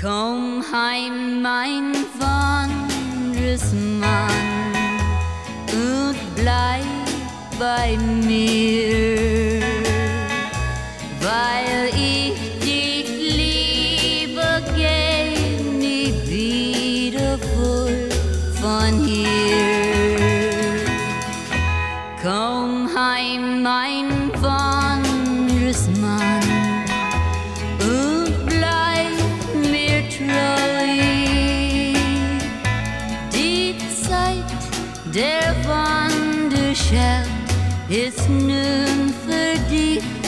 Komm heim, mein Wandresmann, und bleib bei mir, weil ich dich liebe, geh nie wieder wohl von hier. Komm heim, mein Wandresmann, und bleib mir treu. Die Zeit der Wanderschaft ist nun für dich